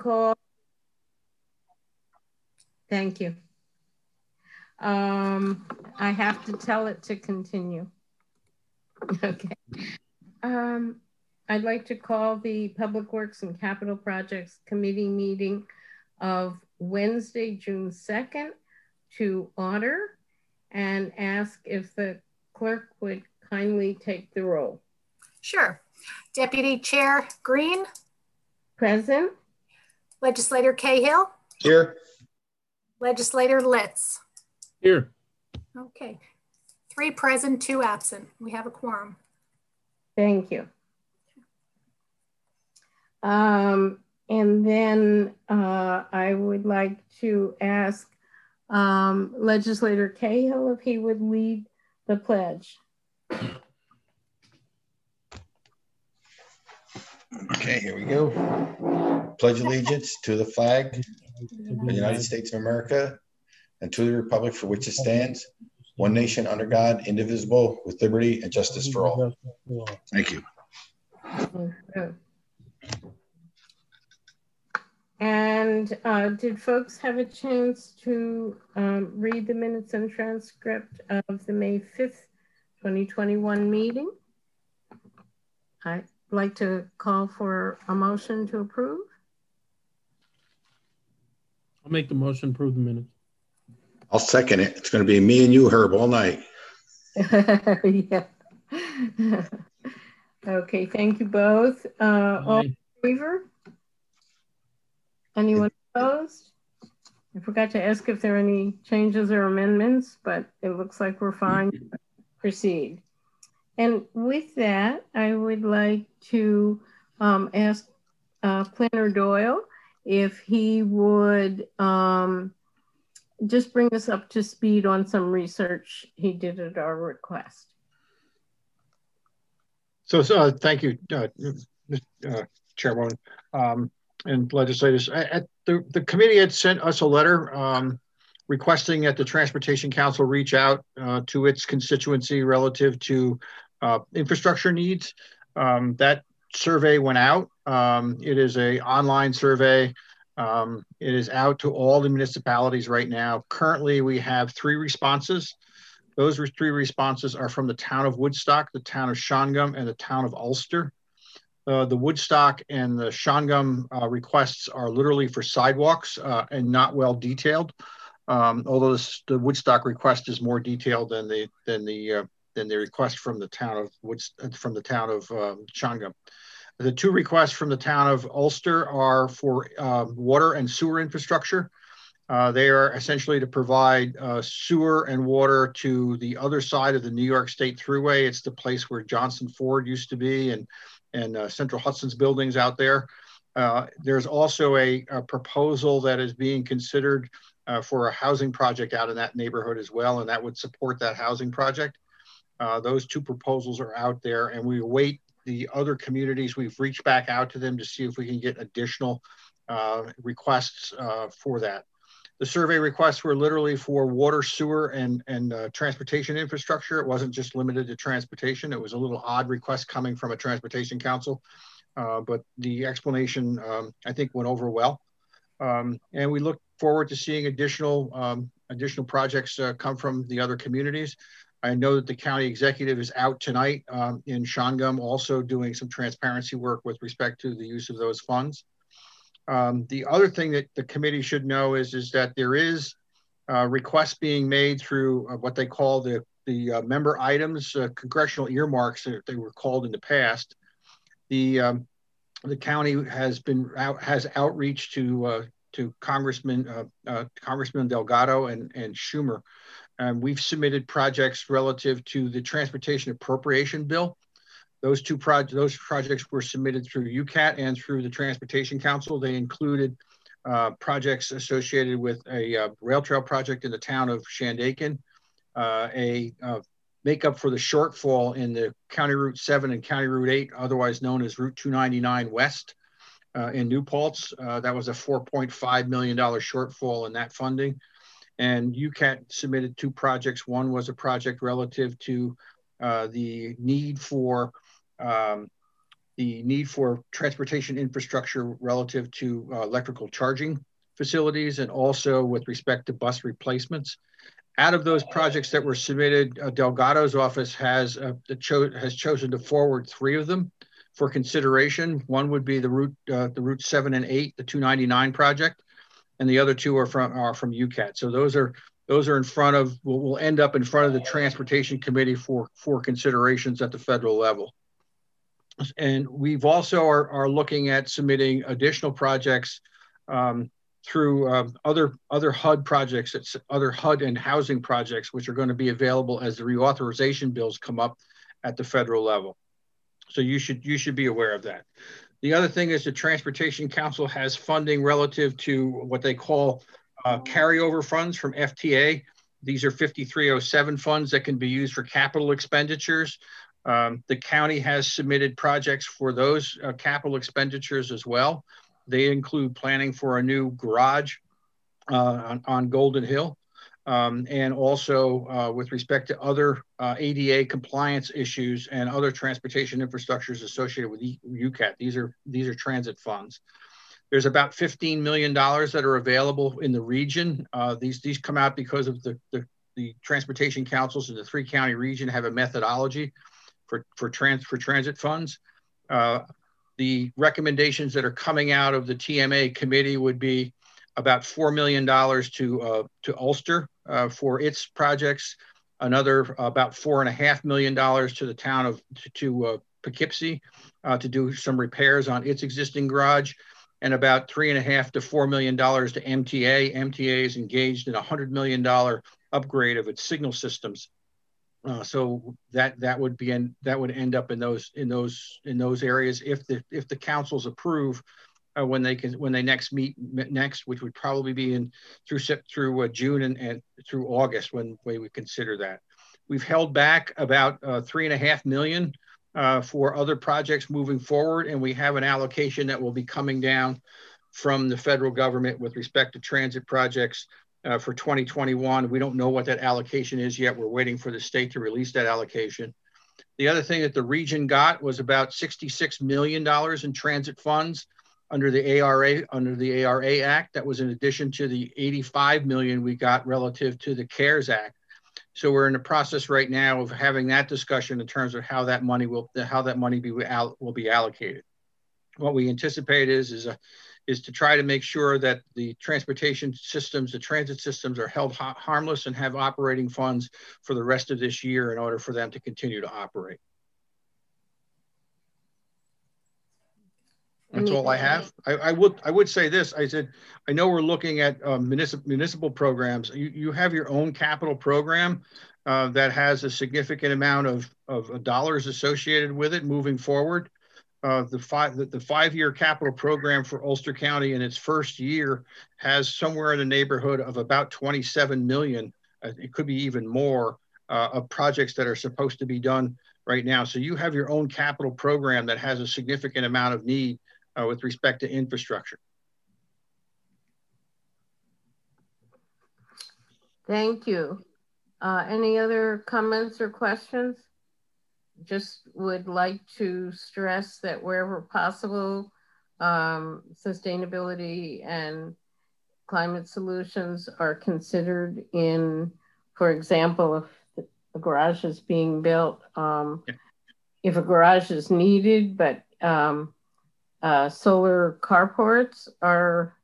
call. Thank you. I have to tell it to continue. Okay. I'd like to call the Public Works and Capital Projects Committee meeting of Wednesday, June 2nd to order and ask if the clerk would kindly take the roll. Sure. Deputy Chair Green. Present. Legislator Cahill. Here. Legislator Litz. Here. Okay. 3 present, 2 absent. We have a quorum. Thank you. And then I would like to ask Legislator Cahill if he would lead the pledge. Okay, here we go. Pledge allegiance to the flag of the United States of America and to the republic for which it stands, one nation under God, indivisible, with liberty and justice for all. Thank you. And did folks have a chance to read the minutes and transcript of the May 5th, 2021 meeting? I'd like to call for a motion to approve. I'll make the motion, approve the minutes. I'll second it. It's going to be me and you, Herb, all night. Yeah. Okay, thank you both. All in favor? Anyone opposed? I forgot to ask if there are any changes or amendments, but it looks like we're fine. Proceed. And with that, I would like to ask Planner Doyle if he would just bring us up to speed on some research he did at our request. So thank you, Chairwoman and legislators. The committee had sent us a letter requesting that the Transportation Council reach out to its constituency relative to infrastructure needs. That survey went out. It is an online survey. It is out to all the municipalities right now. Currently, we have 3 responses. Those 3 responses are from the town of Woodstock, the town of Shongum, and the town of Ulster. The Woodstock and the Shongum requests are literally for sidewalks and not well detailed. Although the Woodstock request is more detailed than the request from the town of Shongum. The 2 requests from the town of Ulster are for water and sewer infrastructure. They are essentially to provide sewer and water to the other side of the New York State Thruway. It's the place where Johnson Ford used to be and Central Hudson's buildings out there. There's also a proposal that is being considered for a housing project out in that neighborhood as well, and that would support that housing project. Those 2 proposals are out there, and we await the other communities. We've reached back out to them to see if we can get additional requests for that. The survey requests were literally for water, sewer, and transportation infrastructure. It wasn't just limited to transportation. It was a little odd request coming from a transportation council, but the explanation, I think, went over well. And we look forward to seeing additional projects come from the other communities. I know that the county executive is out tonight in Shongum, also doing some transparency work with respect to the use of those funds. The other thing that the committee should know is that there is requests being made through what they call the member items, congressional earmarks that they were called in the past. The county has outreach to Congressman Delgado and Schumer. We've submitted projects relative to the transportation appropriation bill. Those projects were submitted through UCAT and through the Transportation Council. They included projects associated with a rail trail project in the town of Shandaken, a makeup for the shortfall in the County Route 7 and County Route 8, otherwise known as Route 299 West in New Paltz. That was a $4.5 million shortfall in that funding. And UCAT submitted 2 projects. One was a project relative to the need for the need for transportation infrastructure relative to electrical charging facilities, and also with respect to bus replacements. Out of those projects that were submitted, Delgado's office has chosen to forward 3 of them for consideration. One would be the Route 7 and 8, the 299 project, and the other 2 are from UCAT. So those are in front of, will end up in front of the Transportation Committee for considerations at the federal level. And we've also are looking at submitting additional projects through other HUD projects, other HUD and housing projects, which are going to be available as the reauthorization bills come up at the federal level. So you should be aware of that. The other thing is the Transportation Council has funding relative to what they call carryover funds from FTA. These are 5307 funds that can be used for capital expenditures. The county has submitted projects for those capital expenditures as well. They include planning for a new garage on Golden Hill, and also with respect to other ADA compliance issues and other transportation infrastructures associated with UCAT. These are transit funds. There's about $15 million that are available in the region. These come out because of the transportation councils in the 3-county region have a methodology for transit funds. The recommendations that are coming out of the TMA committee would be about $4 million to Ulster for its projects, another about $4.5 million to the town of Poughkeepsie to do some repairs on its existing garage, and about $3.5 to $4 million to MTA. MTA is engaged in a $100 million upgrade of its signal systems. So that would end up in those areas if the councils approve when they next meet, which would probably be through June and through August when we would consider that. We've held back about $3.5 million for other projects moving forward, and we have an allocation that will be coming down from the federal government with respect to transit projects for 2021. We don't know what that allocation is yet. We're waiting for the state to release that allocation. The other thing that the region got was about $66 million in transit funds under the ARA Act. That was in addition to the $85 million we got relative to the CARES Act. So we're in the process right now of having that discussion in terms of how that money will be allocated. What we anticipate is to try to make sure that the transportation systems, the transit systems are held harmless and have operating funds for the rest of this year in order for them to continue to operate. That's all I have. I would say this. I said, I know we're looking at municipal programs. You have your own capital program that has a significant amount of dollars associated with it moving forward. The 5-year capital program for Ulster County in its first year has somewhere in the neighborhood of about 27 million. It could be even more of projects that are supposed to be done right now. So you have your own capital program that has a significant amount of need with respect to infrastructure. Thank you. Any other comments or questions? Just would like to stress that wherever possible, sustainability and climate solutions are considered in, for example, if a garage is being built, if a garage is needed, but solar carports are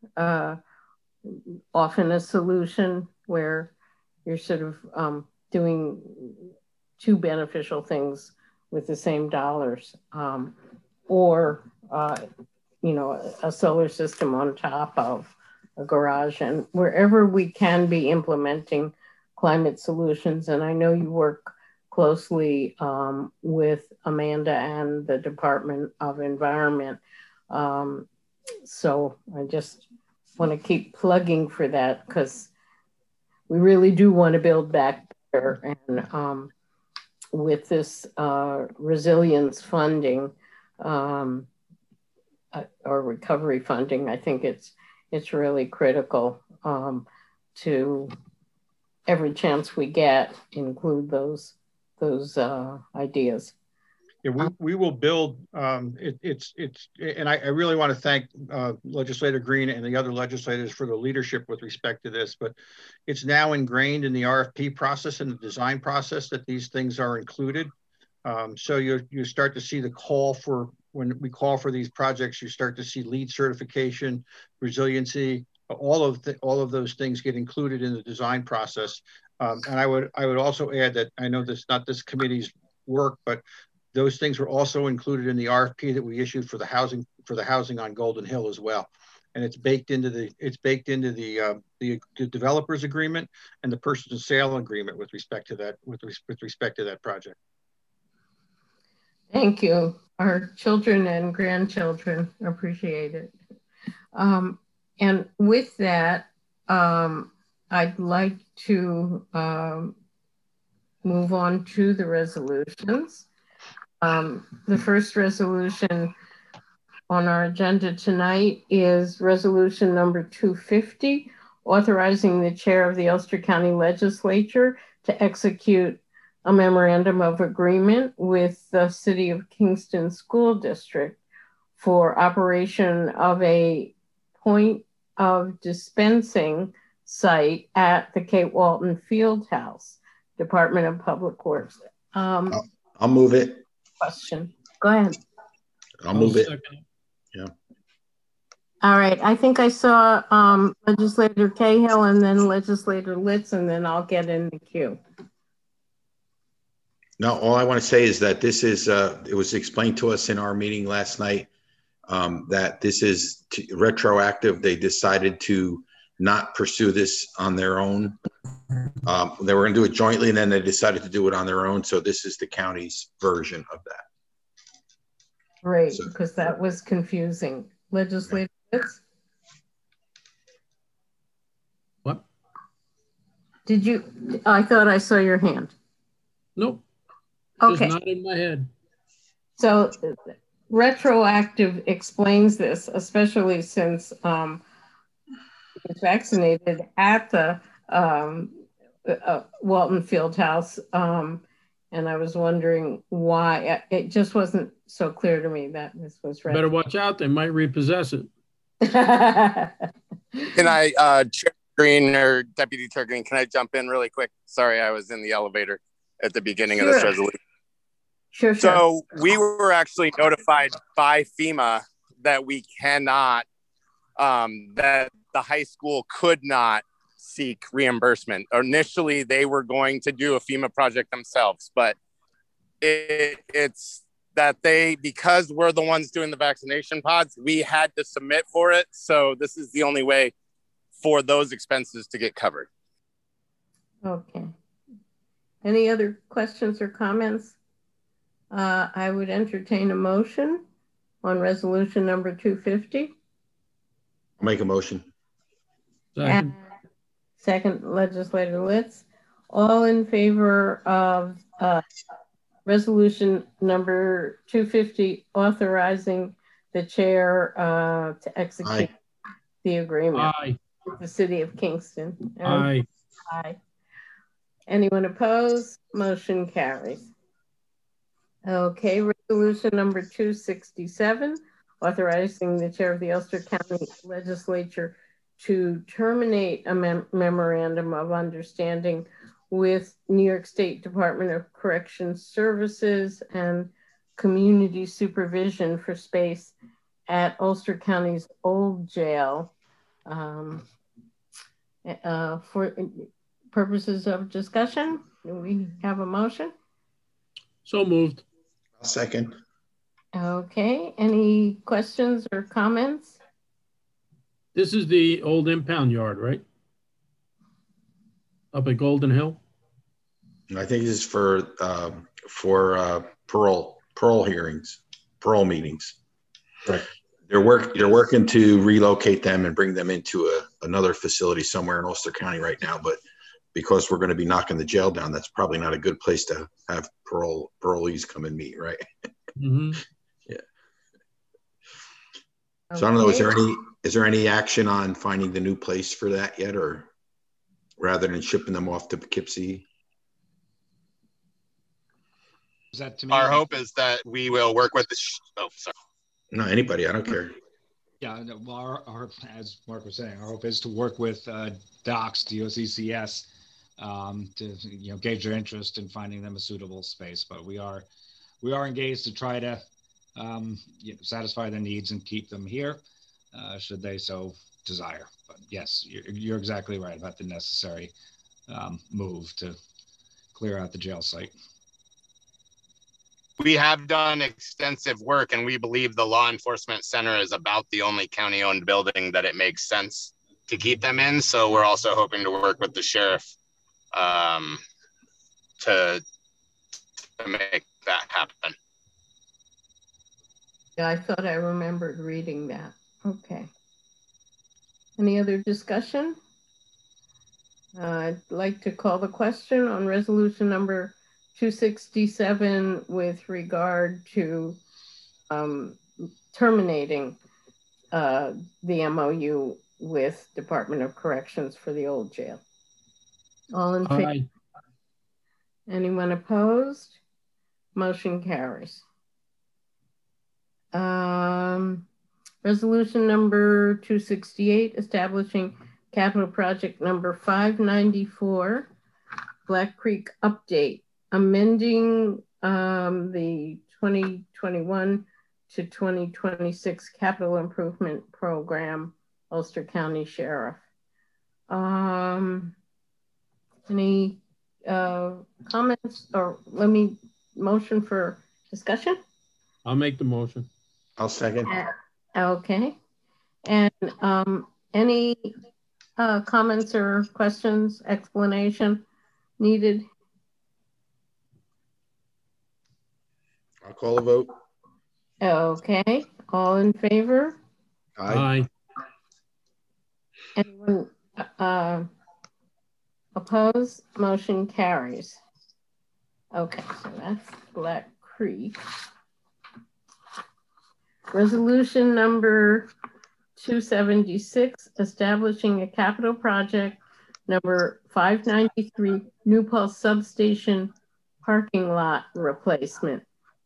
often a solution where you're sort of doing 2 beneficial things with the same dollars, or a solar system on top of a garage, and wherever we can be implementing climate solutions. And I know you work closely with Amanda and the Department of Environment. So I just want to keep plugging for that, because we really do want to build back better. And with this resilience funding or recovery funding, I think it's really critical to every chance we get include those ideas. Yeah, we will build. And I really want to thank Legislator Green and the other legislators for the leadership with respect to this. But it's now ingrained in the RFP process and the design process that these things are included. So you start to see the call for, when we call for these projects, you start to see LEED certification, resiliency, all of those things get included in the design process. And I would also add that I know this not this committee's work, but those things were also included in the RFP that we issued for the housing on Golden Hill as well, and it's baked into the developers agreement and the purchase and sale agreement with respect to that project. Thank you. Our children and grandchildren appreciate it. And with that, I'd like to move on to the resolutions. The first resolution on our agenda tonight is resolution number 250, authorizing the chair of the Ulster County Legislature to execute a memorandum of agreement with the City of Kingston School District for operation of a point of dispensing site at the Kate Walton Field House, Department of Public Works. I'll move it. Question. Go ahead. I'll move it. Yeah. All right. I think I saw Legislator Cahill and then Legislator Litz, and then I'll get in the queue. No, all I want to say is that this is, it was explained to us in our meeting last night that this is retroactive. They decided to not pursue this on their own. They were going to do it jointly, and then they decided to do it on their own. So this is the county's version of that. Right, because that was confusing. Legislator Litz? What? Did you? I thought I saw your hand. Nope. Okay. Just not in my head. So retroactive explains this, especially since he was vaccinated at the Walton Field House. And I was wondering why. It just wasn't so clear to me that this was retroactive. Better watch out. They might repossess it. Can I, Chair Green or Deputy Chair Green, can I jump in really quick? Sorry, I was in the elevator at the beginning of this resolution. Sure. So we were actually notified by FEMA that we cannot, that the high school could not seek reimbursement. Initially, they were going to do a FEMA project themselves, but it's that because we're the ones doing the vaccination pods, we had to submit for it. So this is the only way for those expenses to get covered. Okay. Any other questions or comments? I would entertain a motion on resolution number 250. I'll make a motion. Second. Second, Legislator Litz. All in favor of resolution number 250, authorizing the chair to execute the agreement with the City of Kingston. Aye. Aye. Anyone opposed? Motion carries. Okay, resolution number 267, authorizing the chair of the Ulster County Legislature to terminate a memorandum of understanding with New York State Department of Corrections Services and community supervision for space at Ulster County's old jail for purposes of discussion. Do we have a motion? So moved. I'll second. Okay, any questions or comments? This is the old impound yard, right? Up at Golden Hill? I think this is for parole hearings, parole meetings. Right. They're working to relocate them and bring them into another facility somewhere in Ulster County right now, but because we're going to be knocking the jail down, that's probably not a good place to have parolees come and meet, right? Mm-hmm. Yeah. Okay. So I don't know, is there any action on finding the new place for that yet, or rather than shipping them off to Poughkeepsie? Is that to me? Our hope is that we will work with the, oh, sorry. No, anybody, I don't care. Yeah, no, well, as Mark was saying, our hope is to work with DOCS, DOCCS, to gauge their interest in finding them a suitable space. But we are engaged to try to satisfy their needs and keep them here, should they so desire. But yes, you're exactly right about the necessary move to clear out the jail site. We have done extensive work, and we believe the law enforcement center is about the only county-owned building that it makes sense to keep them in. So we're also hoping to work with the sheriff to make that happen. Yeah, I thought I remembered reading that. Okay. Any other discussion? I'd like to call the question on resolution number 267 with regard to terminating the MOU with Department of Corrections for the old jail. All in favor? Aye. Anyone opposed? Motion carries. Resolution number 268, establishing capital project number 594, Black Creek update, amending the 2021 to 2026 capital improvement program, Ulster County Sheriff. Any comments, or let me motion for discussion? I'll make the motion. I'll second. Okay. And any comments or questions, explanation needed? I'll call a vote. Okay. All in favor? Aye. Anyone opposed? Motion carries. Okay, so that's Black Creek. Resolution number 276, establishing a capital project number 593, New Paltz Substation parking lot replacement.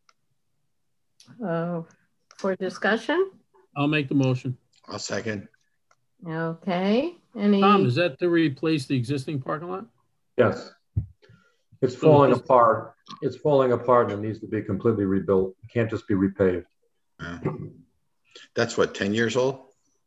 For discussion? I'll make the motion. I'll second. Okay. Any? Tom, is that to replace the existing parking lot? Yes. It's falling apart. It's falling apart and it needs to be completely rebuilt. It can't just be repaved. That's what, 10 years old?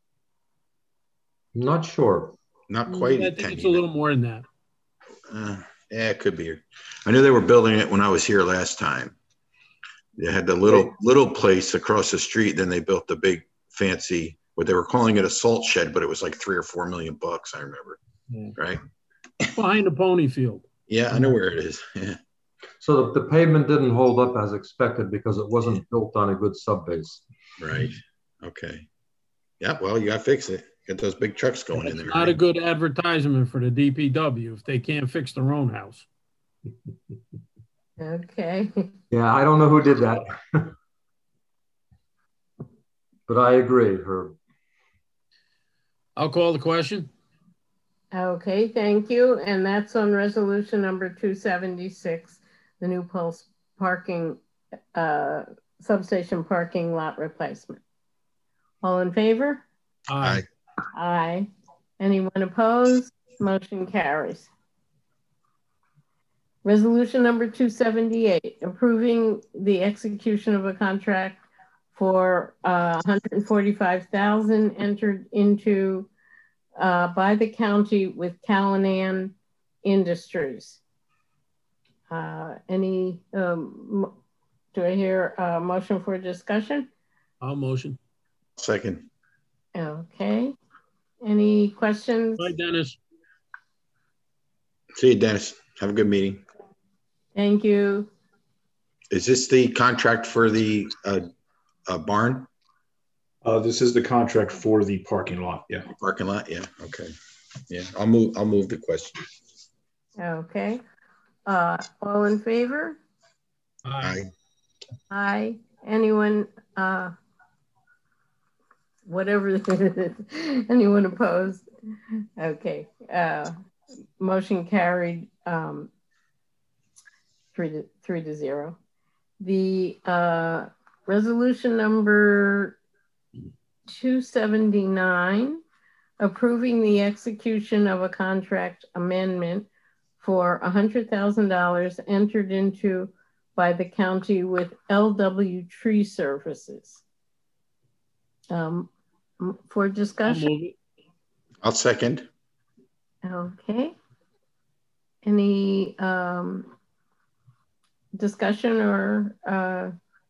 Not sure. Not quite. I think it's a little more than that. Yeah, it could be. I knew they were building it when I was here last time. They had the little place across the street. Then they built the big fancy, what they were calling it a salt shed, but it was like $3 or $4 million. I remember, right? Behind the pony field. Yeah, I know where it is. Yeah. So the pavement didn't hold up as expected because it wasn't built on a good subbase. Right. Okay. Yeah. Well, you got to fix it. Get those big trucks going in there. Not a good advertisement for the DPW if they can't fix their own house. Okay. Yeah, I don't know who did that. But I agree, Herb. I'll call the question. Okay, thank you. And that's on resolution number 276, the New Paltz parking, substation parking lot replacement. All in favor? Aye. Aye. Anyone opposed? Motion carries. Resolution number 278, approving the execution of a contract for $145,000 entered into by the county with Callanan Industries. Do I hear a motion for discussion? I'll motion. Second. Okay. Any questions? Bye, Dennis. See you, Dennis. Have a good meeting. Thank you. Is this the contract for the barn? This is the contract for the parking lot. Yeah. Parking lot. Yeah. Okay. Yeah. I'll move the question. Okay. All in favor? Aye. Aye. Anyone, whatever, anyone opposed? Okay. Motion carried 3-0. the resolution number 279, approving the execution of a contract amendment for $100,000 entered into by the county with LW Tree Services. For discussion. I'll second. Okay. Any discussion or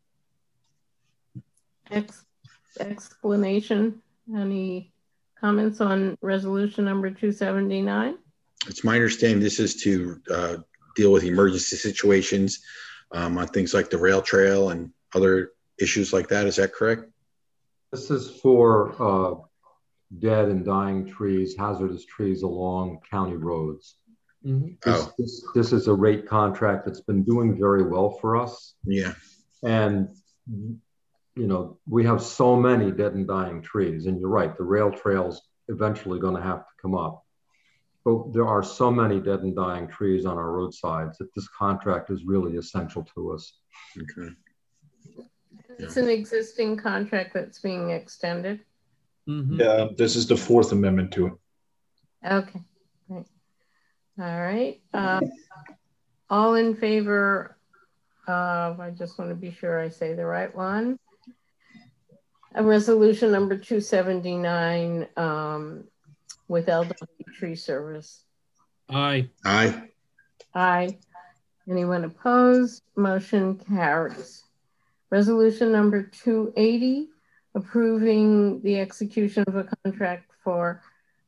explanation? Any comments on resolution number 279? It's my understanding this is to deal with emergency situations on things like the rail trail and other issues like that. Is that correct? This is for dead and dying trees, hazardous trees along county roads. Mm-hmm. This is a rate contract that's been doing very well for us. Yeah. And, you know, we have so many dead and dying trees. And you're right, the rail trail's eventually going to have to come up. But there are so many dead and dying trees on our roadsides that this contract is really essential to us. Okay. It's an existing contract that's being extended. Mm-hmm. Yeah, this is the fourth amendment to it. Okay, great. All right. All in favor of, I just want to be sure I say the right one. A resolution number 279 with LW Tree Service. Aye. Aye. Aye. Anyone opposed? Motion carries. Resolution number 280, approving the execution of a contract for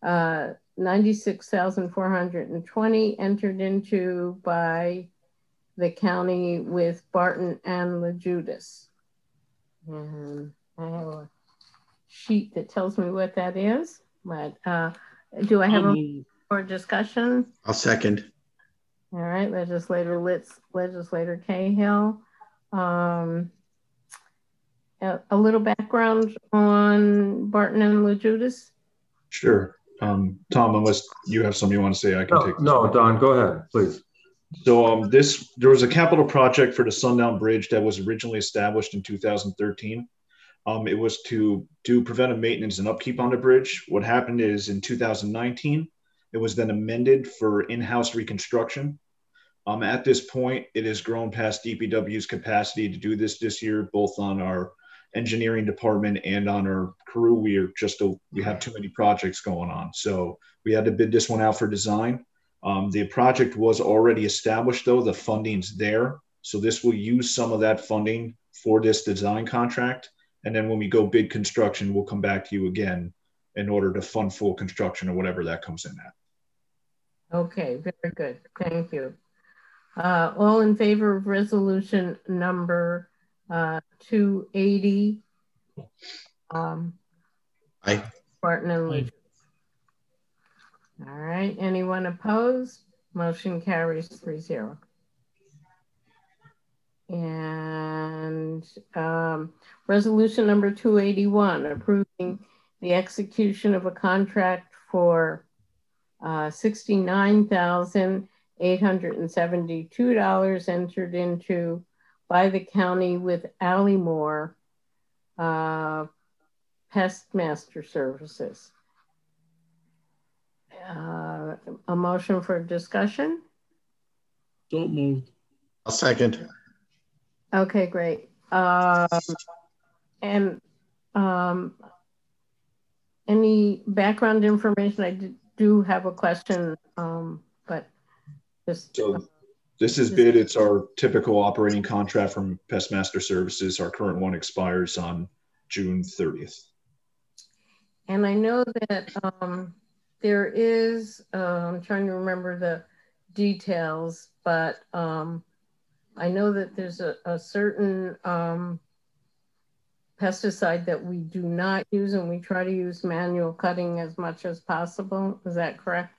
$96,420 entered into by the county with Barton and LaJudas. And I have a sheet that tells me what that is, but do I have a more discussion? I'll second. All right, Legislator Cahill. A little background on Barton and LaJudas. Sure. Tom, unless you have something you want to say, I can take this. No, Don, go ahead, please. So there was a capital project for the Sundown Bridge that was originally established in 2013. It was to do preventive maintenance and upkeep on the bridge. What happened is in 2019, it was then amended for in-house reconstruction. At this point, it has grown past DPW's capacity to do this year, both on our engineering department and on our crew. We have too many projects going on. So we had to bid this one out for design. The project was already established though, the funding's there. So this will use some of that funding for this design contract. And then when we go bid construction, we'll come back to you again in order to fund full construction or whatever that comes in at. Okay, very good. Thank you. All in favor of resolution number 280? Aye. Barton and LaJudas. All right, anyone opposed? Motion carries 3-0. And resolution number 281, approving the execution of a contract for $69,872 entered into by the county with Allymore Pest Master Services. A motion for discussion? So moved. I'll second. Okay, great. And any background information? I do have a question, but just. So this is bid. It's our typical operating contract from Pest Master Services. Our current one expires on June 30th. And I know that there is, I'm trying to remember the details, but I know that there's a certain pesticide that we do not use, and we try to use manual cutting as much as possible. Is that correct?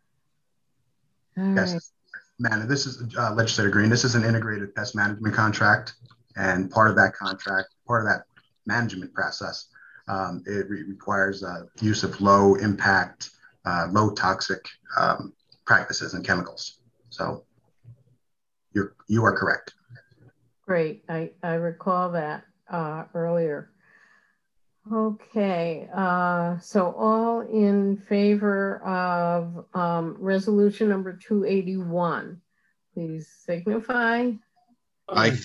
Yes, Amanda, this is Legislator Green. This is an integrated pest management contract, and part of that contract, part of that management process, it requires use of low impact, low toxic practices and chemicals. So you are correct. Great. I recall that earlier. Okay, so all in favor of resolution number 281, please signify. Aye.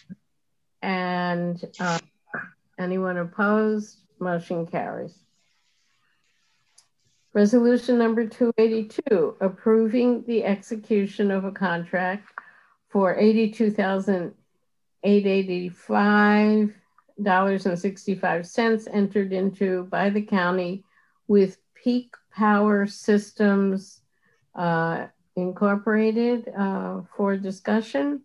And anyone opposed? Motion carries. Resolution number 282, approving the execution of a contract for $82,885.65 entered into by the county with Peak Power Systems Incorporated for discussion.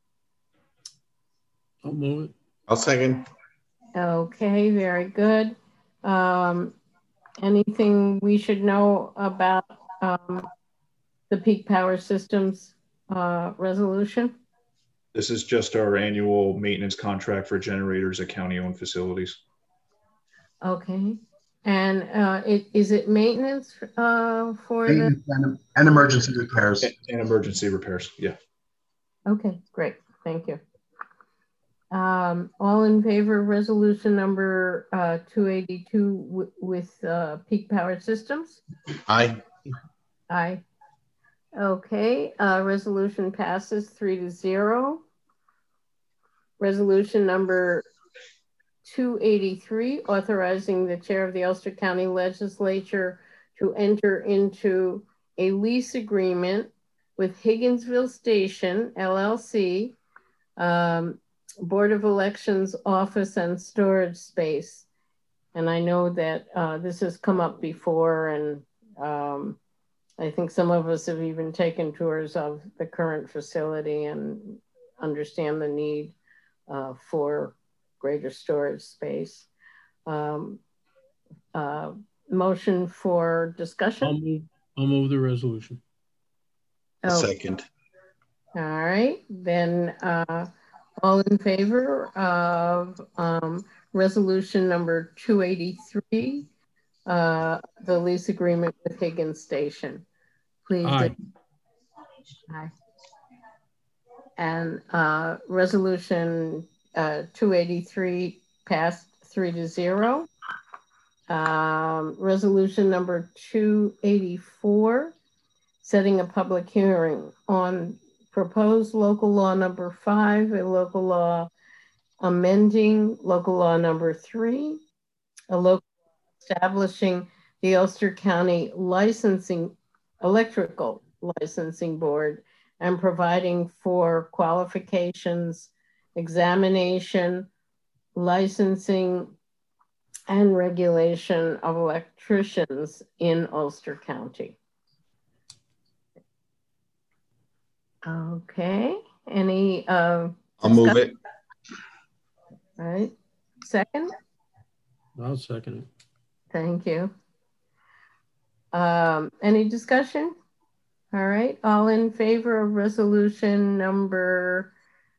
I'll move it. I'll second. Okay, very good. Anything we should know about the Peak Power Systems resolution? This is just our annual maintenance contract for generators at county-owned facilities. Okay. And is it maintenance for Maintenance and emergency repairs? And emergency repairs, yeah. Okay, great. Thank you. All in favor of resolution number 282 with Peak Power Systems? Aye. Aye. Okay, resolution passes 3-0. Resolution number 283, authorizing the chair of the Ulster County Legislature to enter into a lease agreement with Higginsville Station, LLC, Board of Elections office and storage space. And I know that this has come up before, and I think some of us have even taken tours of the current facility and understand the need for greater storage space. Motion for discussion? I'll move the resolution. Oh, Second. all right, then all in favor of resolution number 283, the lease agreement with Higgins Station, please. Aye. Aye. And resolution 283 passed 3-0. Resolution number 284, setting a public hearing on proposed local law number 5, a local law amending local law number 3, a local establishing the Ulster County Electrical Licensing Board and providing for qualifications, examination, licensing, and regulation of electricians in Ulster County. Okay, any I'll move it. All right, second? I'll second it. Thank you. Any discussion? All right, all in favor of resolution number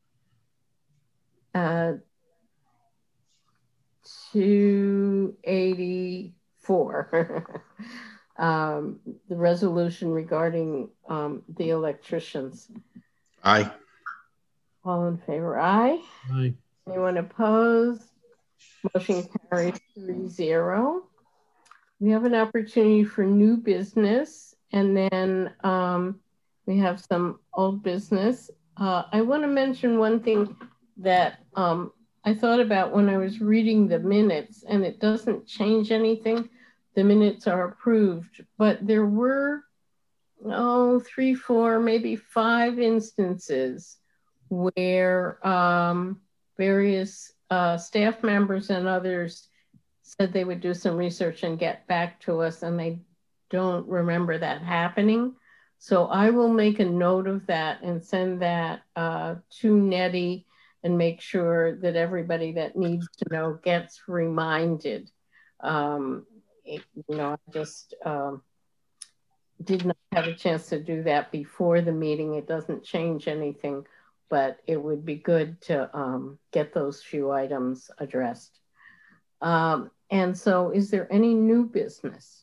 284, the resolution regarding the electricians. Aye. All in favor, aye. Aye. Anyone opposed? Motion carries 3-0. We have an opportunity for new business, and then we have some old business. I want to mention one thing that I thought about when I was reading the minutes, and it doesn't change anything. The minutes are approved, but there were 3, 4, maybe 5 instances where various staff members and others said they would do some research and get back to us, and they don't remember that happening. So I will make a note of that and send that to Nettie and make sure that everybody that needs to know gets reminded. I just did not have a chance to do that before the meeting. It doesn't change anything, but it would be good to get those few items addressed. And so is there any new business?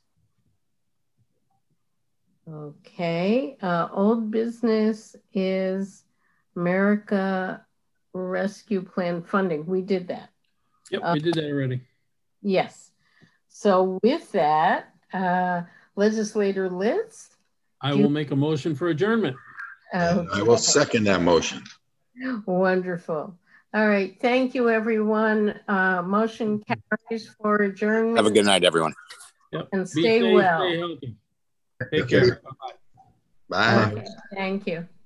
Okay, old business is America rescue plan funding. We did that. Yep, we did that already. Yes. So with that, Legislator Litz. I will make a motion for adjournment. I will second that motion. Wonderful. All right. Thank you, everyone. Motion carries for adjournment. Have a good night, everyone. Yep. And Be stay safe, well. stay healthy. Take Take care. care. Bye-bye. Bye. Okay. Thank you.